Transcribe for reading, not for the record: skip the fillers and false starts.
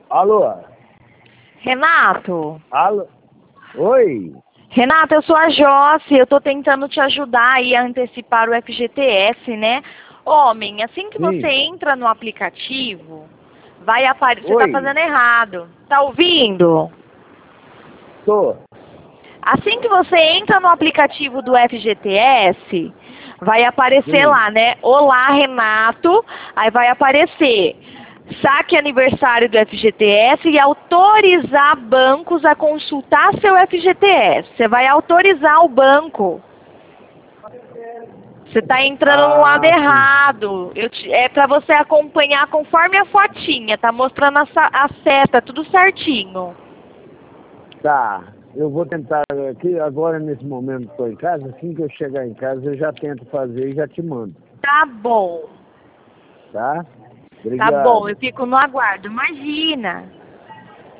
Alô? Renato? Alô? Oi? Renato, eu sou a Josse, eu tô tentando te ajudar aí a antecipar o FGTS, né? Homem, assim que você Sim. entra no aplicativo, vai aparecer... Você tá Oi? fazendo errado. Tá ouvindo? Tô. Assim que você entra no aplicativo do FGTS, vai aparecer Sim. lá, né? Olá, Renato. Aí vai aparecer saque aniversário do FGTS e autorizar bancos a consultar seu FGTS. Você vai autorizar o banco. Você está entrando no lado Ah, sim. errado. É para você acompanhar conforme a fotinha. Tá mostrando a seta, tudo certinho. Tá. Eu vou tentar aqui, agora nesse momento estou em casa, assim que eu chegar em casa eu já tento fazer e já te mando, Tá bom. tá? Tá bom, eu Obrigado. fico no aguardo. Imagina.